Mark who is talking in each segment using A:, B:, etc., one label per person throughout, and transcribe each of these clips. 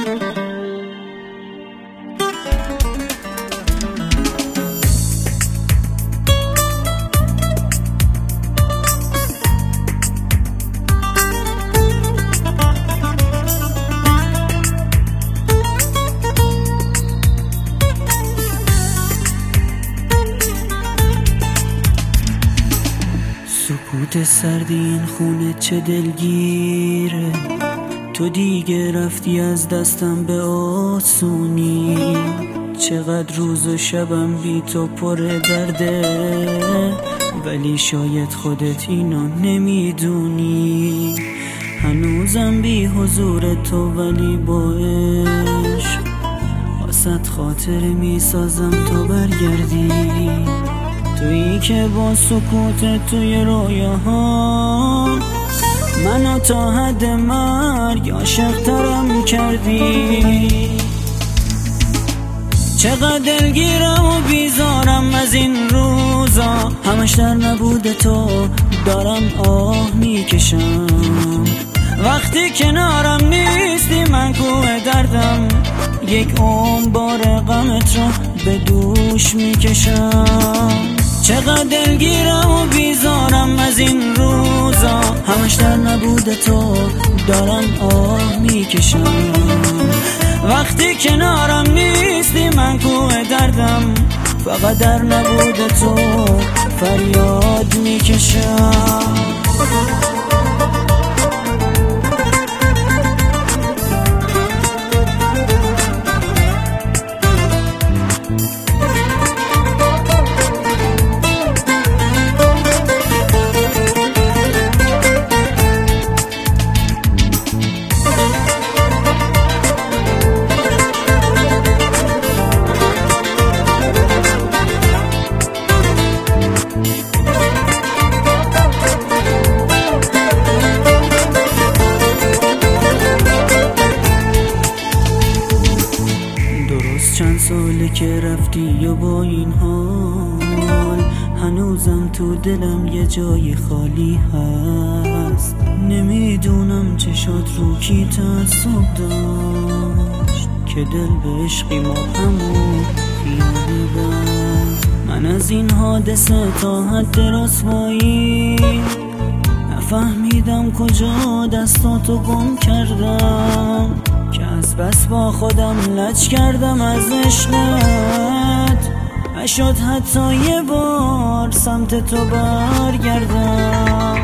A: سکوت سردی این خونه چه دلگیره، تو دیگه رفتی از دستم به آسونی. چقدر روز و شبم بی تو پر درده، ولی شاید خودت اینو نمیدونی. هنوزم بی حضور تو ولی با عشق واسه خاطر میسازم تو برگردی. تویی که با سکوت توی رویاها منو تا حد مرگ عاشق‌ترم کردی. چقدر دلگیرم و بیزارم از این روزا، همش در نبود تو دارم آه میکشم. وقتی کنارم نیستی من کوه دردم، یک عمر بار غمت رو به دوش میکشم. چقدر دلگیرم و بیزارم از این روزا، همش در نبود تو دارم آه میکشم. وقتی کنارم نیستی من کوه دردم، فقط در نبود تو فریاد میکشم. چند ساله که رفتی و با این حال هنوزم تو دلم یه جای خالی هست. نمیدونم چشات رو کی تعصب داشت که دل به عشقی مبهمون خیالی بست. من از این حادثه تا حد رسوایی نفهمیدم کجا دستاتو گم کردم، که از بس با خودم لج کردم از عشقت. نشد حتی یه بار سمت تو برگردم.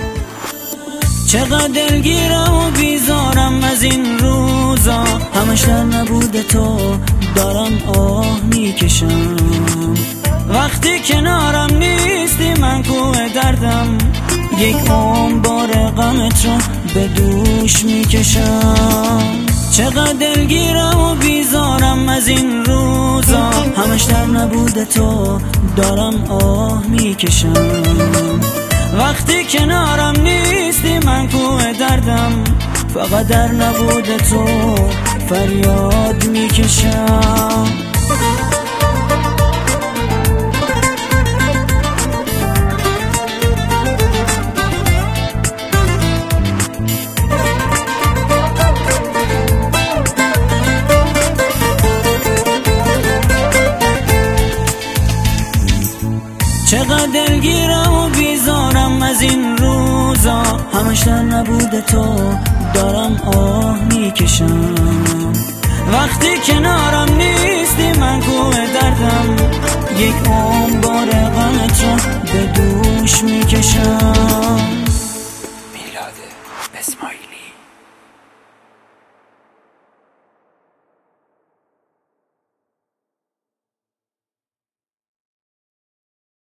A: چقدر دلگیرم و بیزارم از این روزا، همش در نبود تو دارم آه میکشم. وقتی کنارم نیستی من کوه دردم، یک عمر بار غمت رو به دوش میکشم. چقدر دلگیرم و بیزارم از این روزا، همش در نبود تو دارم آه میکشم. وقتی کنارم نیستی من کوه دردم، فقط در نبود تو فریاد میکشم. چقدر دلگیرم و بیزارم از این روزا، همش در نبود تو دارم آه میکشم. وقتی کنارم نیستی من کوه دردم، یک عمر بار غمت رو به دوش میکشم.
B: میلاد اسماعیلی.